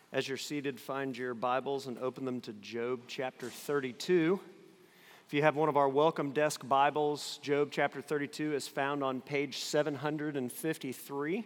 As you're seated, find your Bibles and open them to Job chapter 32. If you have one of our welcome desk Bibles, Job chapter 32 is found on page 753.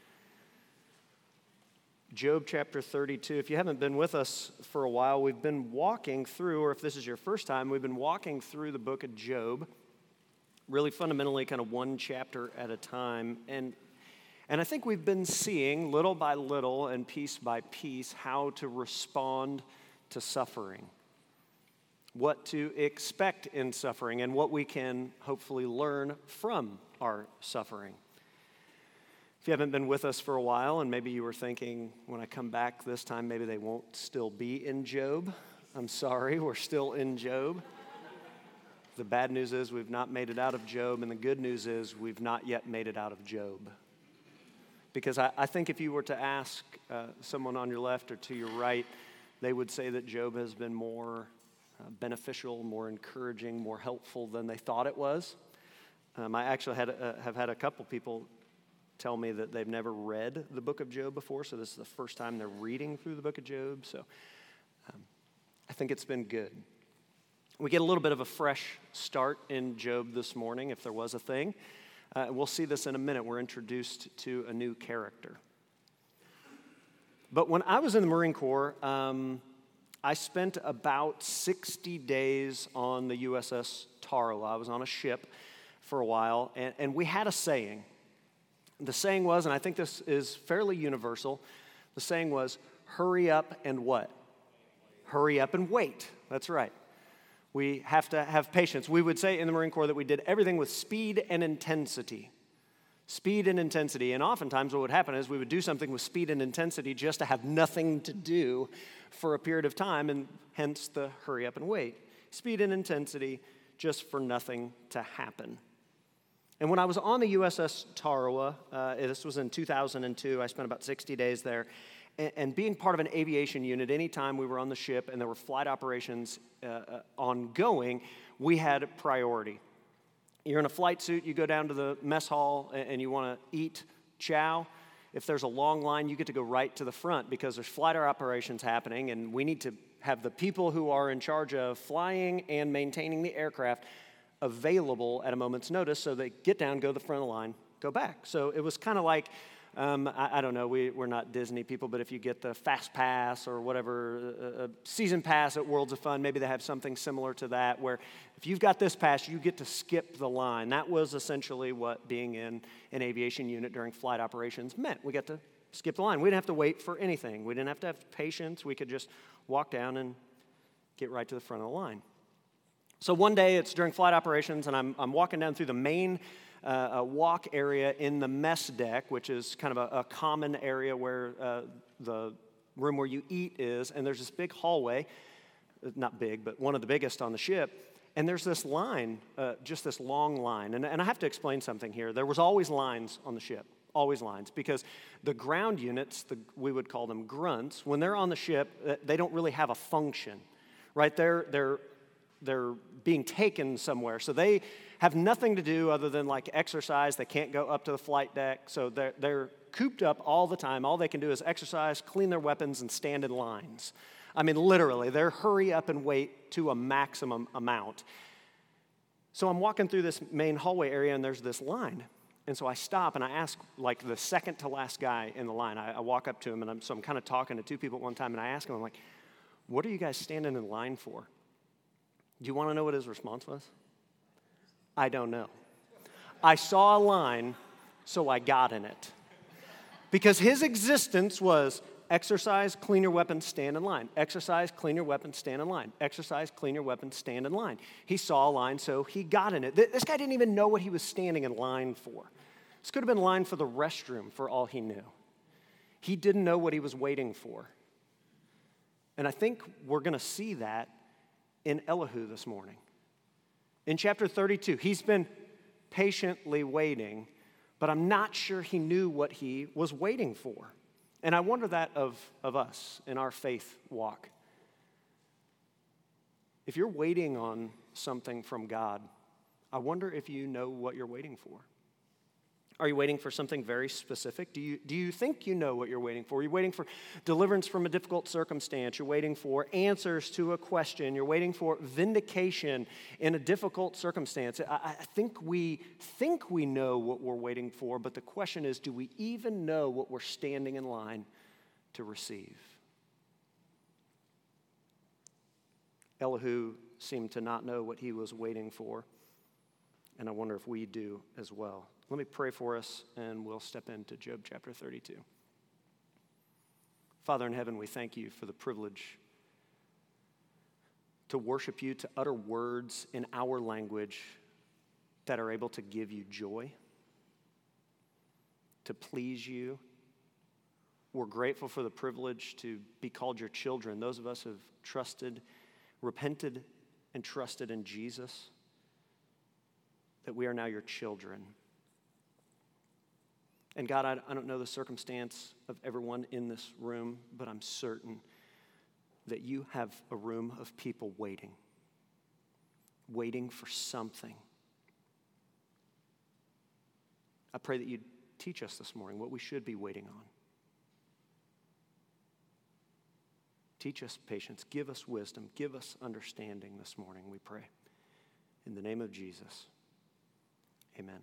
Job chapter 32. If you haven't been with us for a while, we've been walking through, or if this is your first time, we've been walking through the book of Job, really fundamentally kind of one chapter at a time. And I think we've been seeing little by little and piece by piece how to respond to suffering, what to expect in suffering, and what we can hopefully learn from our suffering. If you haven't been with us for a while, and maybe you were thinking, when I come back this time, maybe they won't still be in Job. I'm sorry, we're still in Job. The bad news is we've not made it out of Job, and the good news is we've not yet made it out of Job. Because I think if you were to ask someone on your left or to your right, they would say that Job has been more beneficial, more encouraging, more helpful than they thought it was. I actually have had a couple people tell me that they've never read the book of Job before, so this is the first time they're reading through the book of Job. So I think it's been good. We get a little bit of a fresh start in Job this morning, if there was a thing. We'll see this in a minute. We're introduced to a new character. But when I was in the Marine Corps, I spent about 60 days on the USS Tarawa. I was on a ship for a while, and we had a saying. The saying was, and I think this is fairly universal, the saying was, hurry up and what? Hurry up and wait. That's right. We have to have patience. We would say in the Marine Corps that we did everything with speed and intensity. Speed and intensity. And oftentimes what would happen is we would do something with speed and intensity just to have nothing to do for a period of time, and hence the hurry up and wait. Speed and intensity just for nothing to happen. And when I was on the USS Tarawa, this was in 2002, I spent about 60 days there. And being part of an aviation unit, anytime we were on the ship and there were flight operations ongoing, we had priority. You're in a flight suit, you go down to the mess hall and you want to eat chow. If there's a long line, you get to go right to the front because there's flight operations happening, and we need to have the people who are in charge of flying and maintaining the aircraft available at a moment's notice, so they get down, go to the front of the line, go back. So it was kind of like, I don't know, we're not Disney people, but if you get the Fast Pass or whatever, a season pass at Worlds of Fun, maybe they have something similar to that, where if you've got this pass, you get to skip the line. That was essentially what being in an aviation unit during flight operations meant. We got to skip the line. We didn't have to wait for anything. We didn't have to have patience. We could just walk down and get right to the front of the line. So one day, it's during flight operations, and I'm walking down through the main walk area in the mess deck, which is kind of a common area where the room where you eat is, and there's this big hallway, not big, but one of the biggest on the ship, and there's this line, just this long line, and I have to explain something here. There was always lines on the ship, always lines, because the ground units, we would call them grunts, when they're on the ship, they don't really have a function, right? They're being taken somewhere, so they have nothing to do other than like exercise. They can't go up to the flight deck, so they're cooped up all the time. All they can do is exercise, clean their weapons, and stand in lines. I mean, literally, they're hurry up and wait to a maximum amount. So I'm walking through this main hallway area, and there's this line. And so I stop, and I ask, like, the second to last guy in the line. I walk up to him, and I'm kind of talking to two people at one time, and I ask him, I'm like, what are you guys standing in line for? Do you want to know what his response was? I don't know. I saw a line, so I got in it. Because his existence was exercise, clean your weapon, stand in line. Exercise, clean your weapon, stand in line. Exercise, clean your weapon, stand in line. He saw a line, so he got in it. This guy didn't even know what he was standing in line for. This could have been line for the restroom for all he knew. He didn't know what he was waiting for. And I think we're going to see that in Elihu this morning. In chapter 32, he's been patiently waiting, but I'm not sure he knew what he was waiting for. And I wonder that of us in our faith walk. If you're waiting on something from God, I wonder if you know what you're waiting for. Are you waiting for something very specific? Do you think you know what you're waiting for? Are you waiting for deliverance from a difficult circumstance? You're waiting for answers to a question. You're waiting for vindication in a difficult circumstance. I think we know what we're waiting for, but the question is, do we even know what we're standing in line to receive? Elihu seemed to not know what he was waiting for, and I wonder if we do as well. Let me pray for us, and we'll step into Job chapter 32. Father in heaven, we thank you for the privilege to worship you, to utter words in our language that are able to give you joy, to please you. We're grateful for the privilege to be called your children, those of us who have repented and trusted in Jesus, that we are now your children. And God, I don't know the circumstance of everyone in this room, but I'm certain that you have a room of people waiting for something. I pray that you'd teach us this morning what we should be waiting on. Teach us patience, give us wisdom, give us understanding this morning, we pray. In the name of Jesus, amen.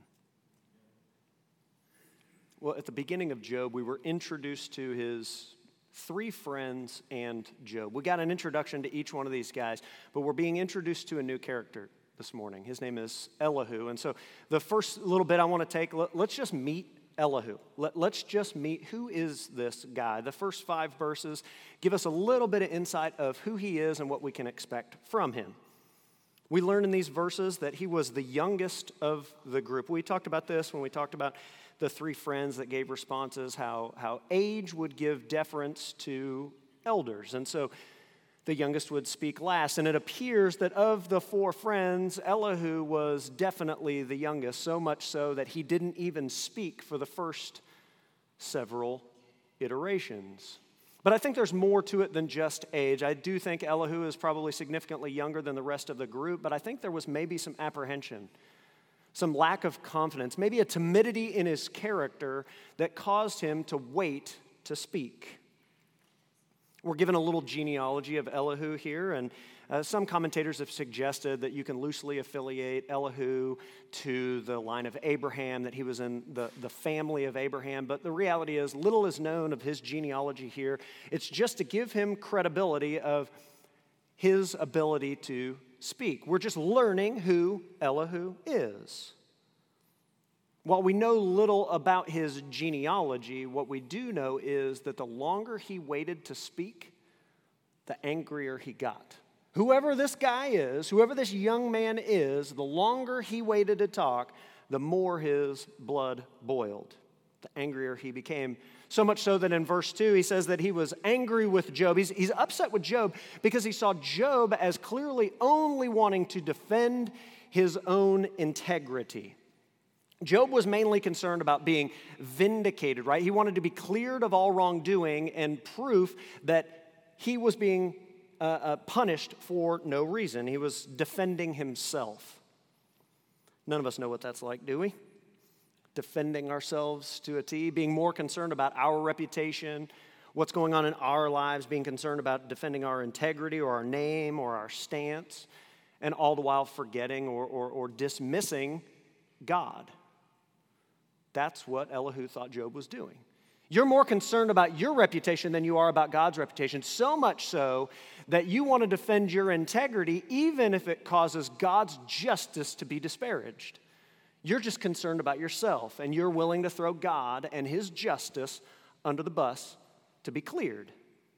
Well, at the beginning of Job, we were introduced to his three friends and Job. We got an introduction to each one of these guys, but we're being introduced to a new character this morning. His name is Elihu. And so the first little bit I want to take, let's just meet Elihu. Let's just meet who is this guy. The first 5 verses give us a little bit of insight of who he is and what we can expect from him. We learn in these verses that he was the youngest of the group. We talked about this when we talked about the 3 friends that gave responses, how age would give deference to elders. And so the youngest would speak last. And it appears that of the 4 friends, Elihu was definitely the youngest, so much so that he didn't even speak for the first several iterations. But I think there's more to it than just age. I do think Elihu is probably significantly younger than the rest of the group, but I think there was maybe some apprehension, some lack of confidence, maybe a timidity in his character that caused him to wait to speak. We're given a little genealogy of Elihu here, and some commentators have suggested that you can loosely affiliate Elihu to the line of Abraham, that he was in the family of Abraham, but the reality is little is known of his genealogy here. It's just to give him credibility of his ability to speak. We're just learning who Elihu is. While we know little about his genealogy, what we do know is that the longer he waited to speak, the angrier he got. Whoever this guy is, whoever this young man is, the longer he waited to talk, the more his blood boiled, the angrier he became. So much so that in verse 2, he says that he was angry with Job. He's upset with Job because he saw Job as clearly only wanting to defend his own integrity. Job was mainly concerned about being vindicated, right? He wanted to be cleared of all wrongdoing and proof that he was being punished for no reason. He was defending himself. None of us know what that's like, do we? Defending ourselves to a T, being more concerned about our reputation, what's going on in our lives, being concerned about defending our integrity or our name or our stance, and all the while forgetting or dismissing God. That's what Elihu thought Job was doing. You're more concerned about your reputation than you are about God's reputation, so much so that you want to defend your integrity even if it causes God's justice to be disparaged. You're just concerned about yourself, and you're willing to throw God and his justice under the bus to be cleared.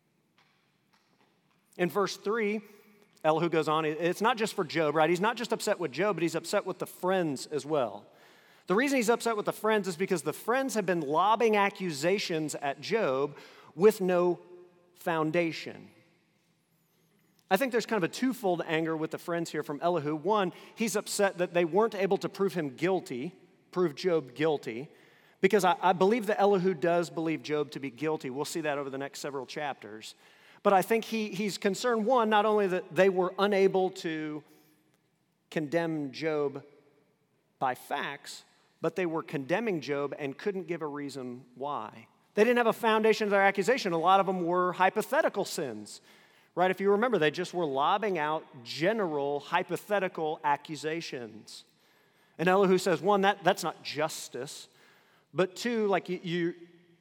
In verse 3, Elihu goes on, it's not just for Job, right? He's not just upset with Job, but he's upset with the friends as well. The reason he's upset with the friends is because the friends have been lobbing accusations at Job with no foundation. I think there's kind of a twofold anger with the friends here from Elihu. One, he's upset that they weren't able to prove Job guilty, because I believe that Elihu does believe Job to be guilty. We'll see that over the next several chapters. But I think he's concerned, one, not only that they were unable to condemn Job by facts, but they were condemning Job and couldn't give a reason why. They didn't have a foundation of their accusation. A lot of them were hypothetical sins, right? If you remember, they just were lobbing out general hypothetical accusations. And Elihu says, one, that's not justice, but two, like you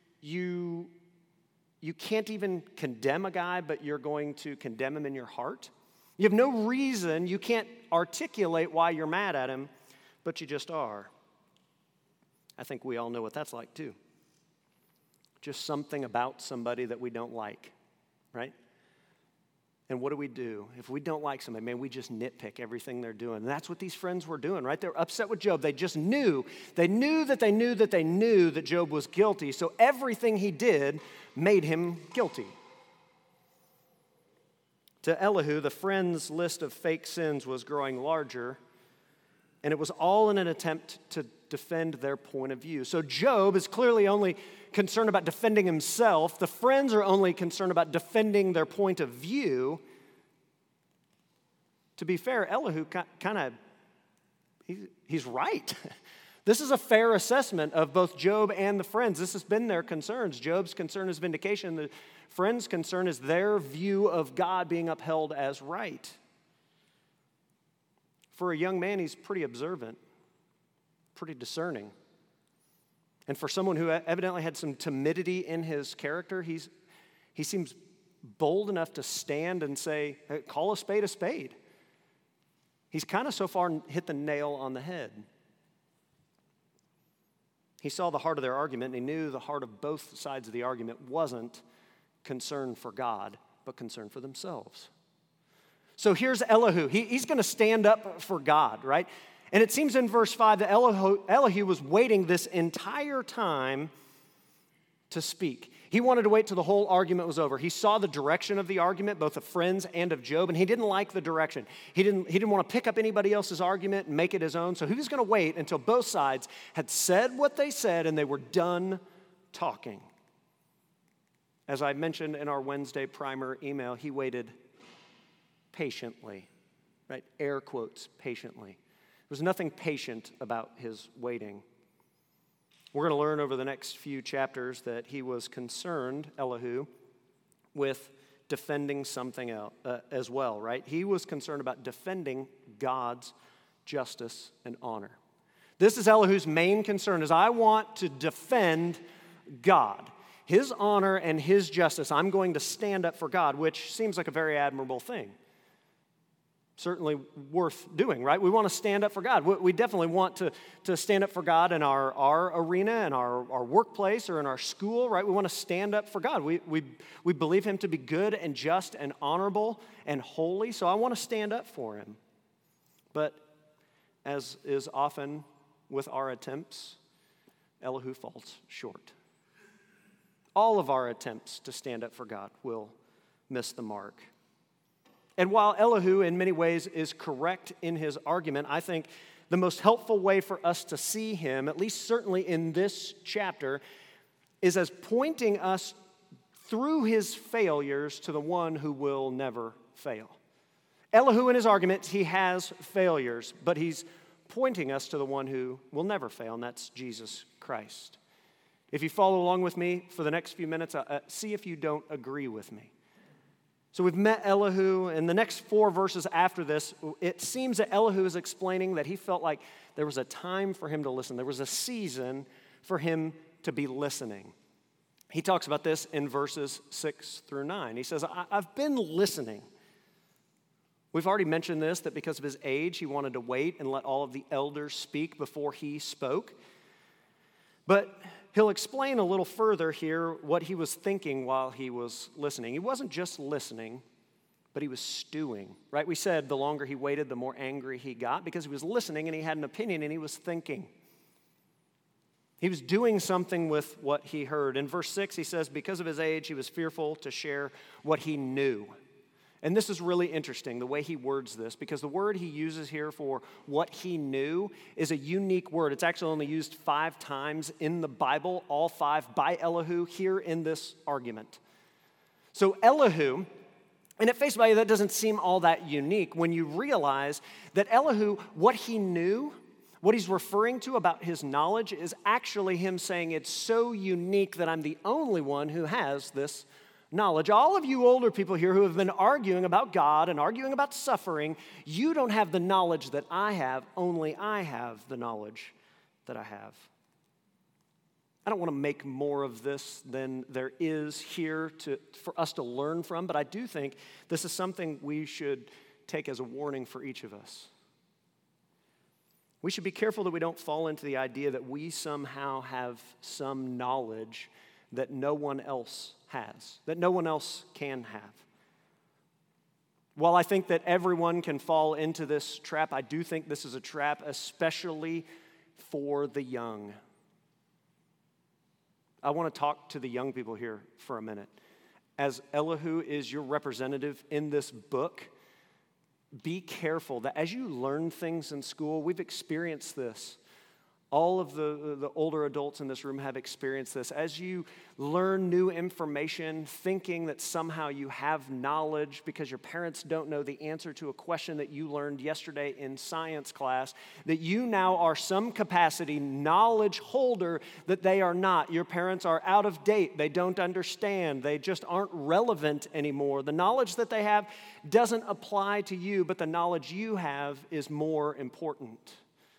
can't even condemn a guy, but you're going to condemn him in your heart. You have no reason, you can't articulate why you're mad at him, but you just are. I think we all know what that's like too. Just something about somebody that we don't like, right? And what do? If we don't like somebody, man, we just nitpick everything they're doing. And that's what these friends were doing, right? They're upset with Job. They just knew. They knew that Job was guilty. So everything he did made him guilty. To Elihu, the friends' list of fake sins was growing larger, and it was all in an attempt to defend their point of view. So Job is clearly only concerned about defending himself. The friends are only concerned about defending their point of view. To be fair, Elihu he's right. This is a fair assessment of both Job and the friends. This has been their concerns. Job's concern is vindication. The friends' concern is their view of God being upheld as right. For a young man, he's pretty observant, pretty discerning. And for someone who evidently had some timidity in his character, he seems bold enough to stand and say, hey, call a spade a spade. He's kind of so far hit the nail on the head. He saw the heart of their argument, and he knew the heart of both sides of the argument wasn't concern for God, but concern for themselves. So here's Elihu. He's going to stand up for God, right? And it seems in verse 5 that Elihu was waiting this entire time to speak. He wanted to wait till the whole argument was over. He saw the direction of the argument, both of friends and of Job, and he didn't like the direction. He didn't want to pick up anybody else's argument and make it his own, so he was going to wait until both sides had said what they said and they were done talking. As I mentioned in our Wednesday primer email, he waited patiently, right? Air quotes, patiently. There was nothing patient about his waiting. We're going to learn over the next few chapters that he was concerned, Elihu, with defending something else as well, right? He was concerned about defending God's justice and honor. This is Elihu's main concern, is I want to defend God. His honor and his justice. I'm going to stand up for God, which seems like a very admirable thing. Certainly worth doing, right? We want to stand up for God. We definitely want to stand up for God in our arena, in our workplace, or in our school, right? We want to stand up for God. We believe him to be good and just and honorable and holy, so I want to stand up for him. But as is often with our attempts, Elihu falls short. All of our attempts to stand up for God will miss the mark. And while Elihu, in many ways, is correct in his argument, I think the most helpful way for us to see him, at least certainly in this chapter, is as pointing us through his failures to the one who will never fail. Elihu, in his argument, he has failures, but he's pointing us to the one who will never fail, and that's Jesus Christ. If you follow along with me for the next few minutes, see if you don't agree with me. So we've met Elihu, and the next 4 verses after this, it seems that Elihu is explaining that he felt like there was a time for him to listen. There was a season for him to be listening. He talks about this in verses 6 through 9. He says, I've been listening. We've already mentioned this, that because of his age, he wanted to wait and let all of the elders speak before he spoke. But he'll explain a little further here what he was thinking while he was listening. He wasn't just listening, but he was stewing, right? We said the longer he waited, the more angry he got because he was listening and he had an opinion and he was thinking. He was doing something with what he heard. In verse 6, he says, because of his age, he was fearful to share what he knew. And this is really interesting, the way he words this, because the word he uses here for what he knew is a unique word. It's actually only used 5 times in the Bible, all 5 by Elihu here in this argument. So Elihu, and at face value, that doesn't seem all that unique when you realize that Elihu, what he knew What he's referring to about his knowledge is actually him saying it's so unique that I'm the only one who has this knowledge. All of you older people here who have been arguing about God and arguing about suffering, you don't have the knowledge that I have, only I have the knowledge that I have. I don't want to make more of this than there is here for us to learn from, but I do think this is something we should take as a warning for each of us. We should be careful that we don't fall into the idea that we somehow have some knowledge that no one else has, that no one else can have. While I think that everyone can fall into this trap, I do think this is a trap, especially for the young. I want to talk to the young people here for a minute. As Elihu is your representative in this book, be careful that as you learn things in school, we've experienced this. All of the older adults in this room have experienced this. As you learn new information, thinking that somehow you have knowledge because your parents don't know the answer to a question that you learned yesterday in science class, that you now are some capacity knowledge holder that they are not. Your parents are out of date. They don't understand. They just aren't relevant anymore. The knowledge that they have doesn't apply to you, but the knowledge you have is more important.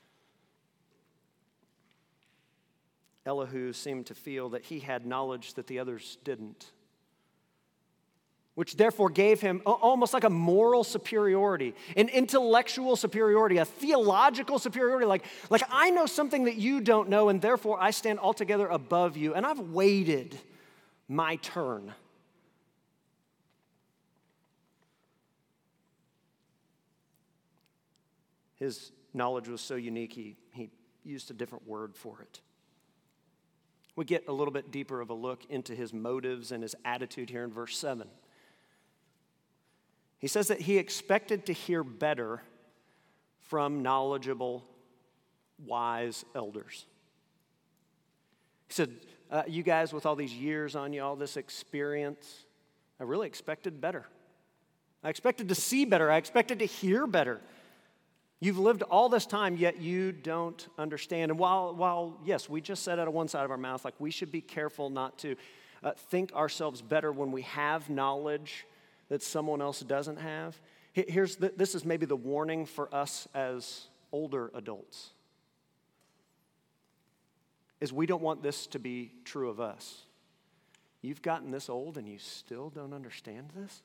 Elihu seemed to feel that he had knowledge that the others didn't, which therefore gave him almost like a moral superiority, an intellectual superiority, a theological superiority, like I know something that you don't know, and therefore I stand altogether above you, and I've waited my turn. His knowledge was so unique, he used a different word for it. We get a little bit deeper of a look into his motives and his attitude here in verse 7. He says that he expected to hear better from knowledgeable, wise elders. He said, you guys with all these years on you, all this experience, I really expected better. I expected to see better. I expected to hear better. You've lived all this time, yet you don't understand. And while yes, we just said out of one side of our mouth, like we should be careful not to think ourselves better when we have knowledge that someone else doesn't have. This is maybe the warning for us as older adults, is we don't want this to be true of us. You've gotten this old and you still don't understand this?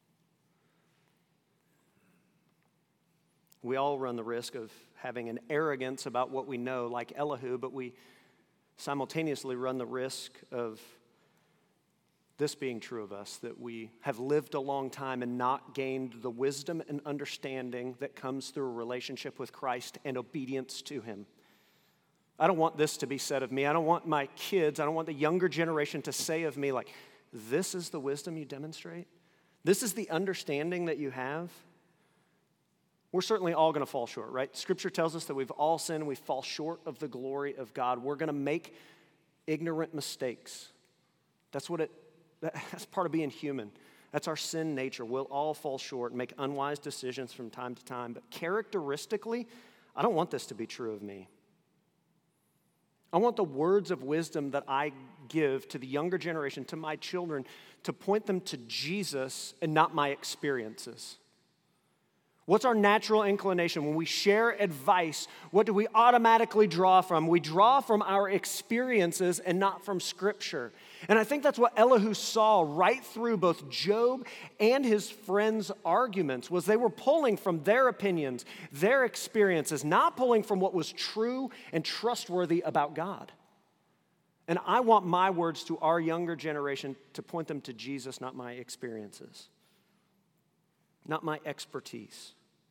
We all run the risk of having an arrogance about what we know, like Elihu, but we simultaneously run the risk of this being true of us, that we have lived a long time and not gained the wisdom and understanding that comes through a relationship with Christ and obedience to Him. I don't want this to be said of me. I don't want my kids, I don't want the younger generation to say of me, like, this is the wisdom you demonstrate? This is the understanding that you have? We're certainly all going to fall short, right? Scripture tells us that we've all sinned and we fall short of the glory of God. We're going to make ignorant mistakes. That's part of being human. That's our sin nature. We'll all fall short and make unwise decisions from time to time. But characteristically, I don't want this to be true of me. I want the words of wisdom that I give to the younger generation, to my children, to point them to Jesus and not my experiences. What's our natural inclination? When we share advice, what do we automatically draw from? We draw from our experiences and not from Scripture. And I think that's what Elihu saw right through both Job and his friends' arguments, was they were pulling from their opinions, their experiences, not pulling from what was true and trustworthy about God. And I want my words to our younger generation to point them to Jesus, not my experiences, not my expertise.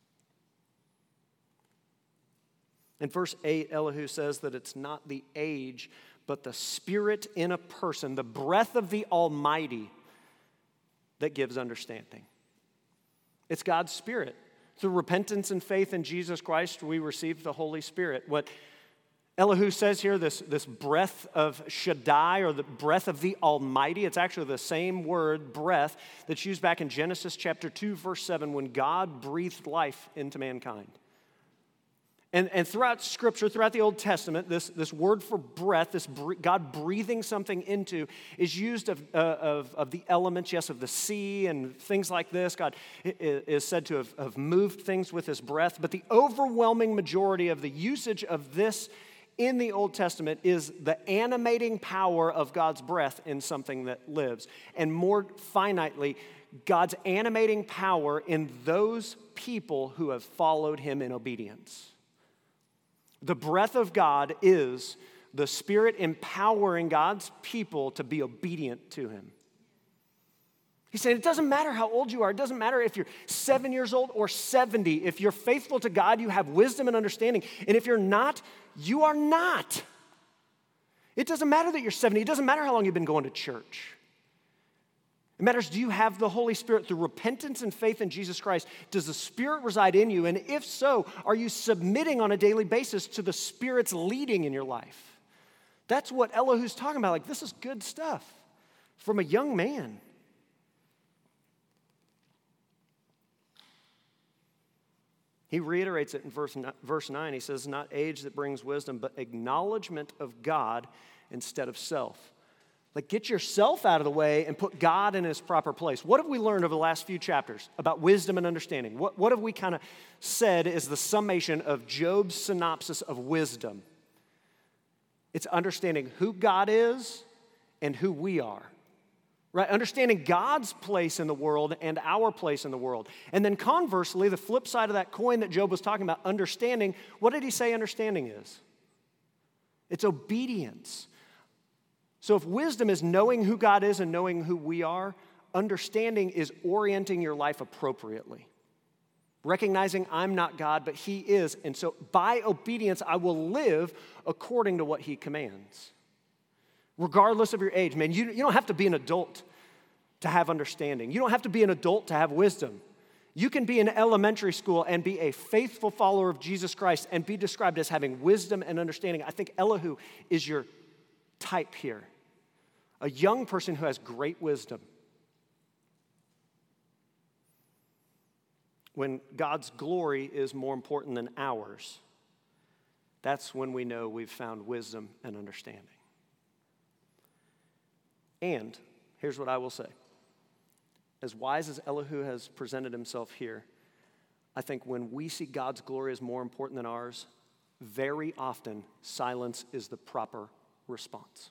In verse 8, Elihu says that it's not the age, but the Spirit in a person, the breath of the Almighty, that gives understanding. It's God's Spirit. Through repentance and faith in Jesus Christ, we receive the Holy Spirit. What Elihu says here, this breath of Shaddai, or the breath of the Almighty, it's actually the same word, breath, that's used back in Genesis chapter 2, verse 7, when God breathed life into mankind. And throughout Scripture, throughout the Old Testament, this word for breath, God breathing something into, is used of the elements, yes, of the sea and things like this. God is said to have moved things with his breath. But the overwhelming majority of the usage of this in the Old Testament is the animating power of God's breath in something that lives. And more finitely, God's animating power in those people who have followed him in obedience. The breath of God is the Spirit empowering God's people to be obedient to him. He's saying it doesn't matter how old you are. It doesn't matter if you're 7 years old or 70. If you're faithful to God, you have wisdom and understanding. And if you're not, you are not. It doesn't matter that you're 70. It doesn't matter how long you've been going to church. It matters, do you have the Holy Spirit through repentance and faith in Jesus Christ? Does the Spirit reside in you? And if so, are you submitting on a daily basis to the Spirit's leading in your life? That's what Elihu's talking about. Like, this is good stuff from a young man. He reiterates it in verse 9. He says, not age that brings wisdom, but acknowledgement of God instead of self. Like, get yourself out of the way and put God in his proper place. What have we learned over the last few chapters about wisdom and understanding? What have we kind of said is the summation of Job's synopsis of wisdom? It's understanding who God is and who we are. Right? Understanding God's place in the world and our place in the world. And then conversely, the flip side of that coin that Job was talking about, understanding, what did he say understanding is? It's obedience. So if wisdom is knowing who God is and knowing who we are, understanding is orienting your life appropriately. Recognizing I'm not God, but he is. And so by obedience, I will live according to what he commands. Regardless of your age, man, you don't have to be an adult to have understanding. You don't have to be an adult to have wisdom. You can be in elementary school and be a faithful follower of Jesus Christ and be described as having wisdom and understanding. I think Elihu is your type here. A young person who has great wisdom. When God's glory is more important than ours, that's when we know we've found wisdom and understanding. And here's what I will say. As wise as Elihu has presented himself here, I think when we see God's glory as more important than ours, very often silence is the proper response.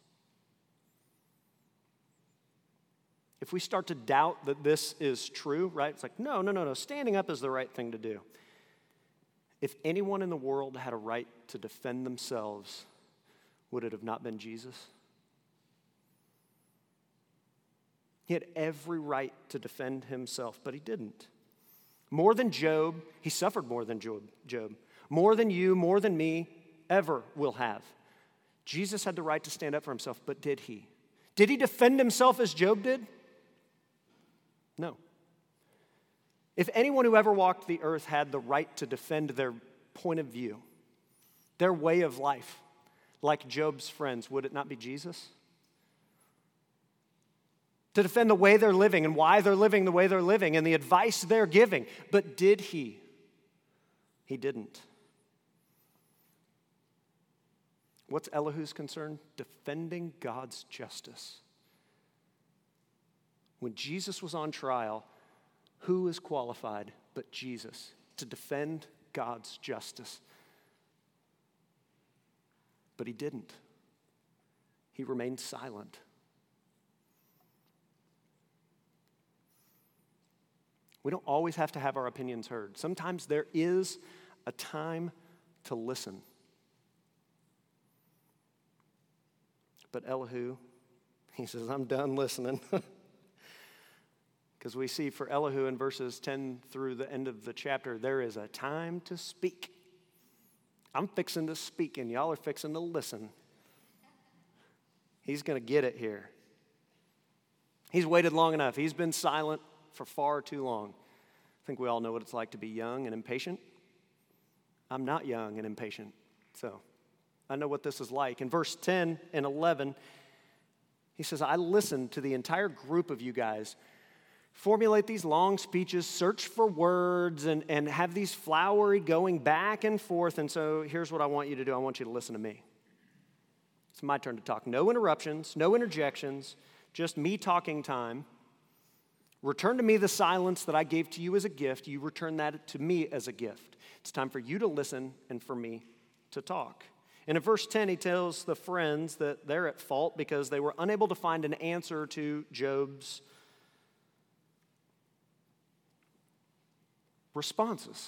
If we start to doubt that this is true, right? It's like, no. Standing up is the right thing to do. If anyone in the world had a right to defend themselves, would it have not been Jesus? He had every right to defend himself, but he didn't. More than Job, he suffered more than Job. More than you, more than me, ever will have. Jesus had the right to stand up for himself, but did he? Did he defend himself as Job did? No. If anyone who ever walked the earth had the right to defend their point of view, their way of life, like Job's friends, would it not be Jesus? To defend the way they're living and why they're living the way they're living and the advice they're giving. But did he? He didn't. What's Elihu's concern? Defending God's justice. When Jesus was on trial, who is qualified but Jesus to defend God's justice? But he didn't. He remained silent. We don't always have to have our opinions heard. Sometimes there is a time to listen. But Elihu, he says, I'm done listening. Because we see for Elihu in verses 10 through the end of the chapter, there is a time to speak. I'm fixing to speak, and y'all are fixing to listen. He's going to get it here. He's waited long enough. He's been silent for far too long. I think we all know what it's like to be young and impatient. I'm not young and impatient, so I know what this is like. In verse 10 and 11, he says, I listened to the entire group of you guys formulate these long speeches, search for words, and have these flowery going back and forth. And so here's what I want you to do. I want you to listen to me. It's my turn to talk. No interruptions, no interjections, just me talking time. Return to me the silence that I gave to you as a gift. You return that to me as a gift. It's time for you to listen and for me to talk. And in verse 10, he tells the friends that they're at fault because they were unable to find an answer to Job's responses.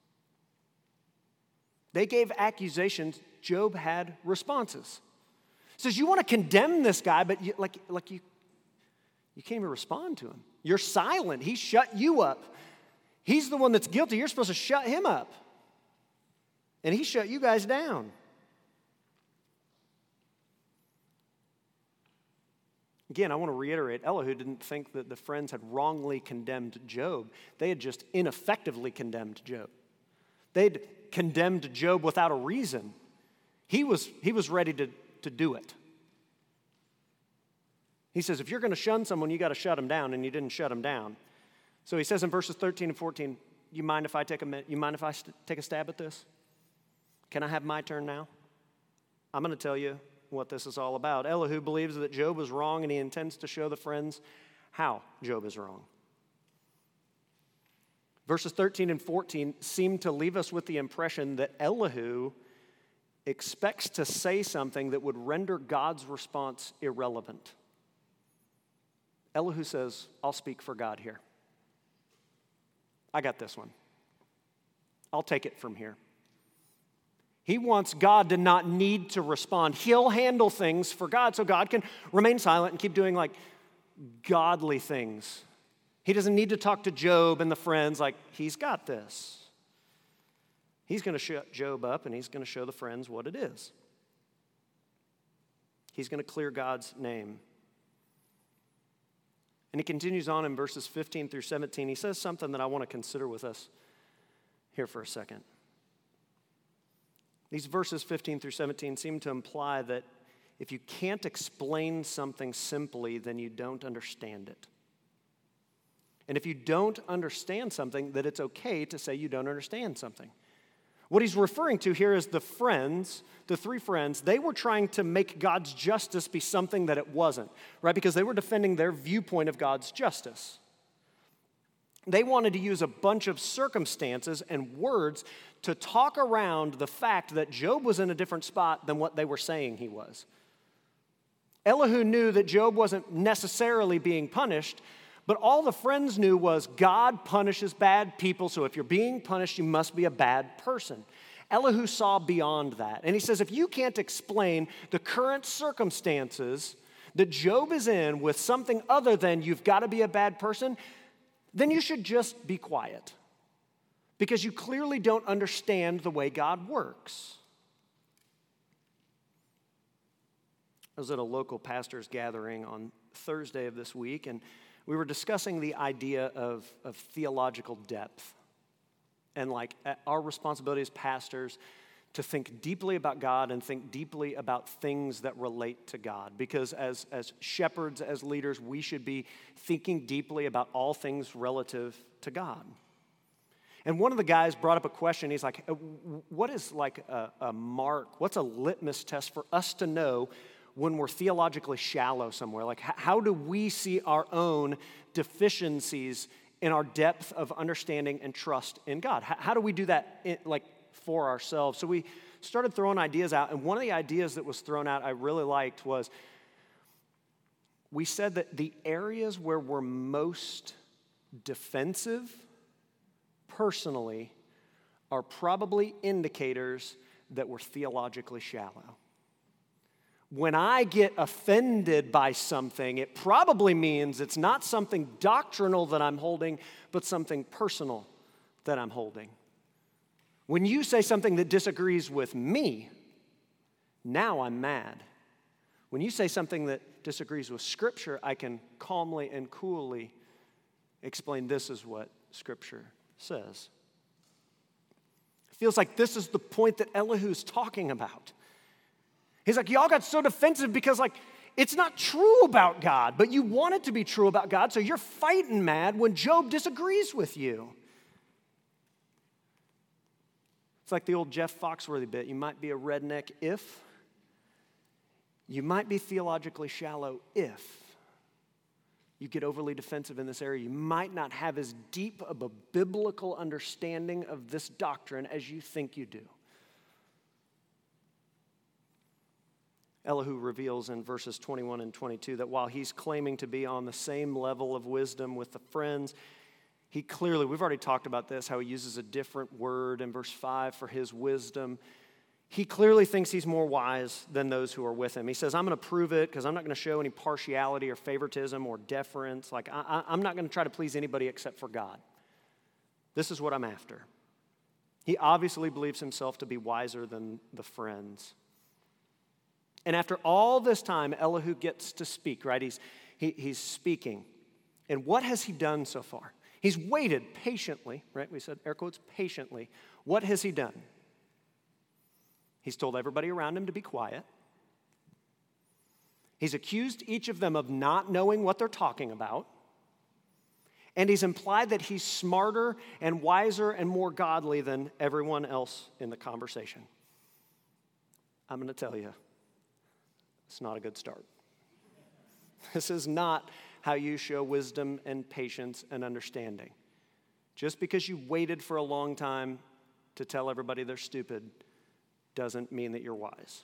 They gave accusations. Job had responses. He says, you want to condemn this guy, but you can't even respond to him. You're silent. He shut you up. He's the one that's guilty. You're supposed to shut him up. And he shut you guys down. Again, I want to reiterate, Elihu didn't think that the friends had wrongly condemned Job. They had just ineffectively condemned Job. They'd condemned Job without a reason. He was ready to do it. He says, if you're going to shun someone, you got to shut them down, and you didn't shut them down. So he says in verses 13 and 14, you mind if I take a stab at this? Can I have my turn now? I'm going to tell you what this is all about. Elihu believes that Job was wrong, and he intends to show the friends how Job is wrong. Verses 13 and 14 seem to leave us with the impression that Elihu expects to say something that would render God's response irrelevant. Elihu says, I'll speak for God here. I got this one. I'll take it from here. He wants God to not need to respond. He'll handle things for God so God can remain silent and keep doing like godly things. He doesn't need to talk to Job and the friends like he's got this. He's going to shut Job up and he's going to show the friends what it is. He's going to clear God's name. And he continues on in verses 15 through 17. He says something that I want to consider with us here for a second. These verses 15 through 17 seem to imply that if you can't explain something simply, then you don't understand it. And if you don't understand something, that it's okay to say you don't understand something. What he's referring to here is the three friends, they were trying to make God's justice be something that it wasn't, right? Because they were defending their viewpoint of God's justice. They wanted to use a bunch of circumstances and words to talk around the fact that Job was in a different spot than what they were saying he was. Elihu knew that Job wasn't necessarily being punished, but all the friends knew was God punishes bad people, so if you're being punished, you must be a bad person. Elihu saw beyond that, and he says, if you can't explain the current circumstances that Job is in with something other than you've got to be a bad person, then you should just be quiet, because you clearly don't understand the way God works. I was at a local pastor's gathering on Thursday of this week, and we were discussing the idea of theological depth and like our responsibility as pastors to think deeply about God and think deeply about things that relate to God. Because as shepherds, as leaders, we should be thinking deeply about all things relative to God. And one of the guys brought up a question. He's like, what is like a mark? What's a litmus test for us to know when we're theologically shallow somewhere? Like, how do we see our own deficiencies in our depth of understanding and trust in God? How do we do that for ourselves? So we started throwing ideas out, and one of the ideas that was thrown out I really liked was, we said that the areas where we're most defensive personally are probably indicators that we're theologically shallow. When I get offended by something, it probably means it's not something doctrinal that I'm holding, but something personal that I'm holding. When you say something that disagrees with me, now I'm mad. When you say something that disagrees with Scripture, I can calmly and coolly explain this is what Scripture says. It feels like this is the point that Elihu's talking about. He's like, y'all got so defensive because like it's not true about God, but you want it to be true about God, so you're fighting mad when Job disagrees with you. It's like the old Jeff Foxworthy bit. You might be a redneck if, you might be theologically shallow if you get overly defensive in this area. You might not have as deep of a biblical understanding of this doctrine as you think you do. Elihu reveals in verses 21 and 22 that while he's claiming to be on the same level of wisdom with the friends, he clearly, we've already talked about this, how he uses a different word in verse 5 for his wisdom. He clearly thinks he's more wise than those who are with him. He says, I'm going to prove it because I'm not going to show any partiality or favoritism or deference. Like, I'm not going to try to please anybody except for God. This is what I'm after. He obviously believes himself to be wiser than the friends. And after all this time, Elihu gets to speak, right? He's speaking. And what has he done so far? He's waited patiently, right? We said, air quotes, patiently. What has he done? He's told everybody around him to be quiet. He's accused each of them of not knowing what they're talking about. And he's implied that he's smarter and wiser and more godly than everyone else in the conversation. I'm going to tell you, it's not a good start. This is not how you show wisdom and patience and understanding. Just because you waited for a long time to tell everybody they're stupid doesn't mean that you're wise.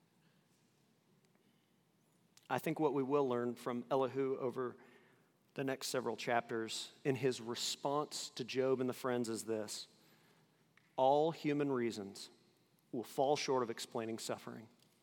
I think what we will learn from Elihu over the next several chapters in his response to Job and the friends is this: all human reasons will fall short of explaining suffering.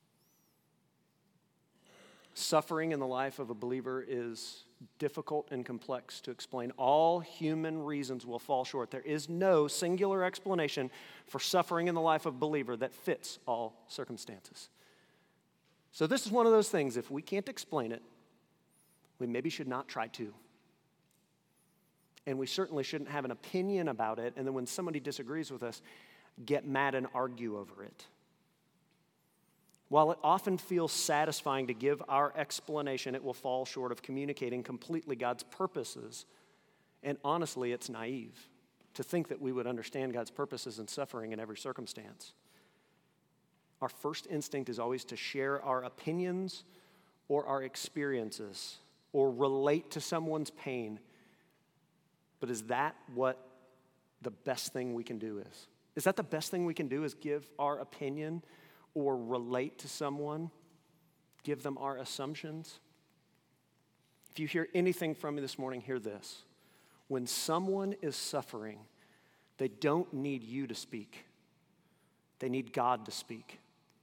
Suffering in the life of a believer is difficult and complex to explain. All human reasons will fall short. There is no singular explanation for suffering in the life of a believer that fits all circumstances. So this is one of those things, if we can't explain it, we maybe should not try to. And we certainly shouldn't have an opinion about it, and then when somebody disagrees with us, get mad and argue over it. While it often feels satisfying to give our explanation, it will fall short of communicating completely God's purposes. And honestly, it's naive to think that we would understand God's purposes in suffering in every circumstance. Our first instinct is always to share our opinions or our experiences or relate to someone's pain. But is that what the best thing we can do is? Is that the best thing we can do, is give our opinion or relate to someone, give them our assumptions? If you hear anything from me this morning, hear this. When someone is suffering, they don't need you to speak. They need God to speak.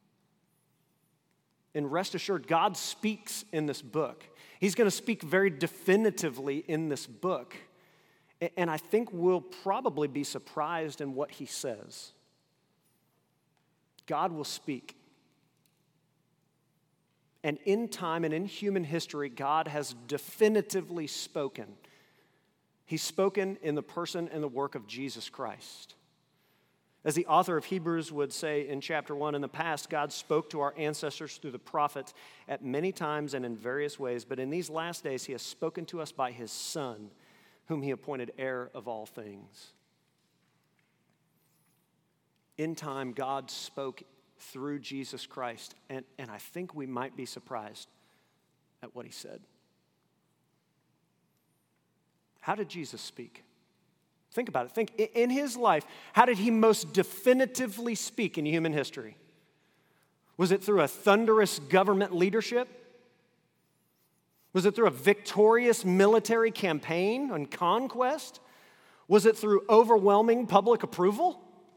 And rest assured, God speaks in this book. He's going to speak very definitively in this book. And I think we'll probably be surprised in what he says. God will speak. And in time and in human history, God has definitively spoken. He's spoken in the person and the work of Jesus Christ. As the author of Hebrews would say in chapter 1, in the past, God spoke to our ancestors through the prophets at many times and in various ways, but in these last days, he has spoken to us by his Son, whom he appointed heir of all things. In time, God spoke through Jesus Christ, and I think we might be surprised at what he said. How did Jesus speak? Think about it. Think, in his life, how did he most definitively speak in human history? Was it through a thunderous government leadership? Was it through a victorious military campaign and conquest? Was it through overwhelming public approval?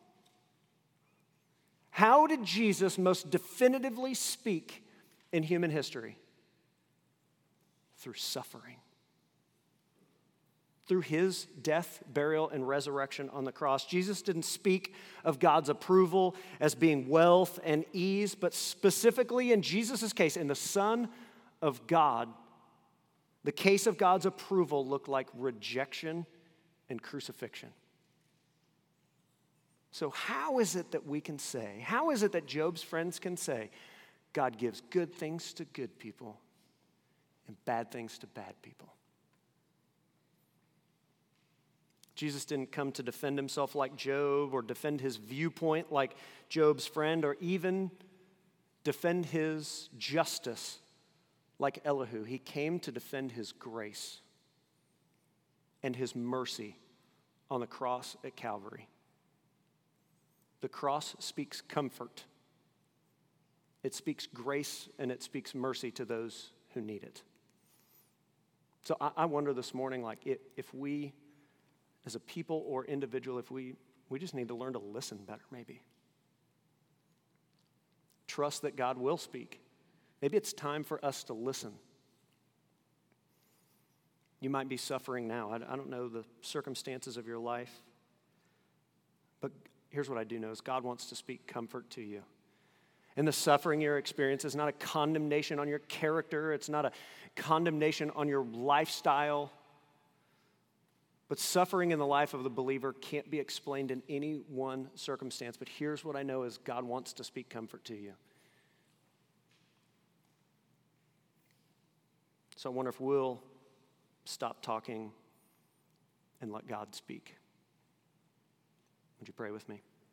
How did Jesus most definitively speak in human history? Through suffering. Through his death, burial, and resurrection on the cross. Jesus didn't speak of God's approval as being wealth and ease, but specifically in Jesus' case, in the Son of God, the case of God's approval looked like rejection and crucifixion. So how is it that we can say, how is it that Job's friends can say, God gives good things to good people and bad things to bad people. Jesus didn't come to defend himself like Job or defend his viewpoint like Job's friend or even defend his justice like Elihu. He came to defend his grace and his mercy on the cross at Calvary. The cross speaks comfort. It speaks grace and it speaks mercy to those who need it. So I wonder this morning, like if we, as a people or individual, if we just need to learn to listen better, maybe. Trust that God will speak. Maybe it's time for us to listen. You might be suffering now. I don't know the circumstances of your life. But here's what I do know is God wants to speak comfort to you. And the suffering you're experiencing is not a condemnation on your character. It's not a condemnation on your lifestyle. But suffering in the life of the believer can't be explained in any one circumstance. But here's what I know is God wants to speak comfort to you. So I wonder if we'll stop talking and let God speak. Would you pray with me?